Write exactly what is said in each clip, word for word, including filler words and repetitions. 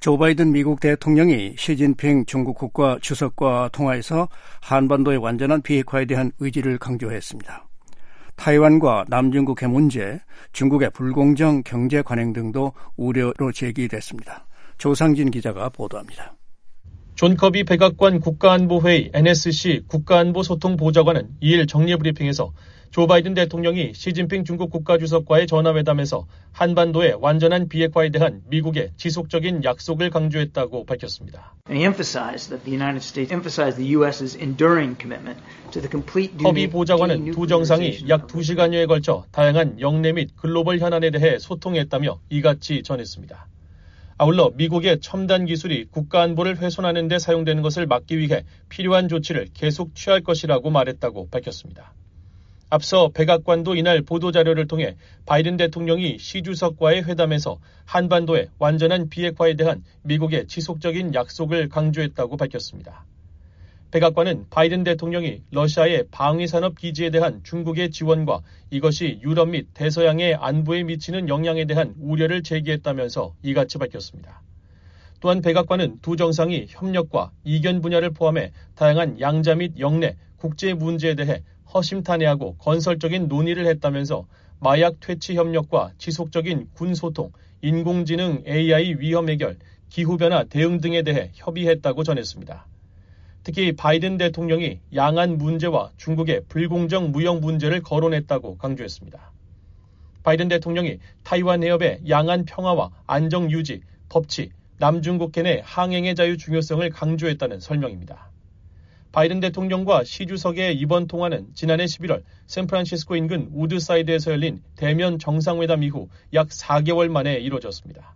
조 바이든 미국 대통령이 시진핑 중국 국가 주석과 통화에서 한반도의 완전한 비핵화에 대한 의지를 강조했습니다. 타이완과 남중국해 문제, 중국의 불공정 경제 관행 등도 우려로 제기됐습니다. 조상진 기자가 보도합니다. 존 커비 백악관 국가안보회의 엔에스씨 국가안보소통보좌관은 이일 정례브리핑에서 조 바이든 대통령이 시진핑 중국 국가주석과의 전화회담에서 한반도의 완전한 비핵화에 대한 미국의 지속적인 약속을 강조했다고 밝혔습니다. 커비 보좌관은 두 정상이 약 두 시간여에 걸쳐 다양한 영내 및 글로벌 현안에 대해 소통했다며 이같이 전했습니다. 아울러 미국의 첨단 기술이 국가안보를 훼손하는 데 사용되는 것을 막기 위해 필요한 조치를 계속 취할 것이라고 말했다고 밝혔습니다. 앞서 백악관도 이날 보도자료를 통해 바이든 대통령이 시 주석과의 회담에서 한반도의 완전한 비핵화에 대한 미국의 지속적인 약속을 강조했다고 밝혔습니다. 백악관은 바이든 대통령이 러시아의 방위산업 기지에 대한 중국의 지원과 이것이 유럽 및 대서양의 안보에 미치는 영향에 대한 우려를 제기했다면서 이같이 밝혔습니다. 또한 백악관은 두 정상이 협력과 이견 분야를 포함해 다양한 양자 및 영내, 국제 문제에 대해 허심탄회하고 건설적인 논의를 했다면서 마약 퇴치 협력과 지속적인 군 소통, 인공지능 에이아이 위험 해결, 기후변화 대응 등에 대해 협의했다고 전했습니다. 특히 바이든 대통령이 양안 문제와 중국의 불공정 무역 문제를 거론했다고 강조했습니다. 바이든 대통령이 타이완 해협의 양안 평화와 안정 유지, 법치, 남중국해 내 항행의 자유 중요성을 강조했다는 설명입니다. 바이든 대통령과 시 주석의 이번 통화는 지난해 십일월 샌프란시스코 인근 우드사이드에서 열린 대면 정상회담 이후 약 사 개월 만에 이루어졌습니다.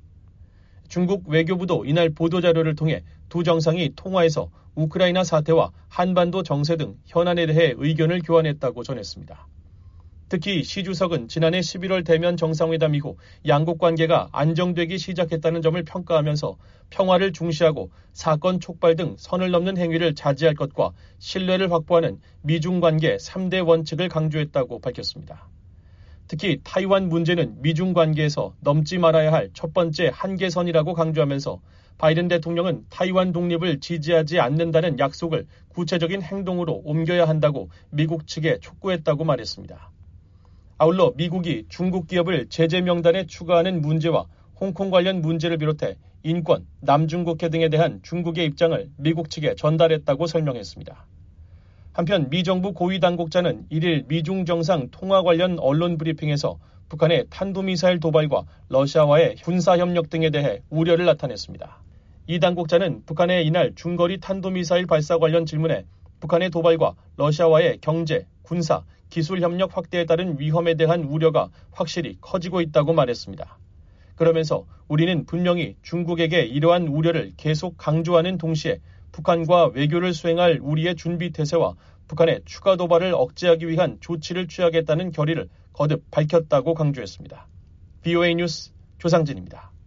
중국 외교부도 이날 보도자료를 통해 두 정상이 통화에서 우크라이나 사태와 한반도 정세 등 현안에 대해 의견을 교환했다고 전했습니다. 특히 시 주석은 지난해 십일월 대면 정상회담 이후 양국 관계가 안정되기 시작했다는 점을 평가하면서 평화를 중시하고 사건 촉발 등 선을 넘는 행위를 자제할 것과 신뢰를 확보하는 미중 관계 삼 대 원칙을 강조했다고 밝혔습니다. 특히 타이완 문제는 미중 관계에서 넘지 말아야 할 첫 번째 한계선이라고 강조하면서 바이든 대통령은 타이완 독립을 지지하지 않는다는 약속을 구체적인 행동으로 옮겨야 한다고 미국 측에 촉구했다고 말했습니다. 아울러 미국이 중국 기업을 제재 명단에 추가하는 문제와 홍콩 관련 문제를 비롯해 인권, 남중국해 등에 대한 중국의 입장을 미국 측에 전달했다고 설명했습니다. 한편 미 정부 고위 당국자는 일일 미중 정상 통화 관련 언론 브리핑에서 북한의 탄도미사일 도발과 러시아와의 군사협력 등에 대해 우려를 나타냈습니다. 이 당국자는 북한의 이날 중거리 탄도미사일 발사 관련 질문에 북한의 도발과 러시아와의 경제, 군사, 기술 협력 확대에 따른 위험에 대한 우려가 확실히 커지고 있다고 말했습니다. 그러면서 우리는 분명히 중국에게 이러한 우려를 계속 강조하는 동시에 북한과 외교를 수행할 우리의 준비 태세와 북한의 추가 도발을 억제하기 위한 조치를 취하겠다는 결의를 거듭 밝혔다고 강조했습니다. 브이오에이 뉴스 조상진입니다.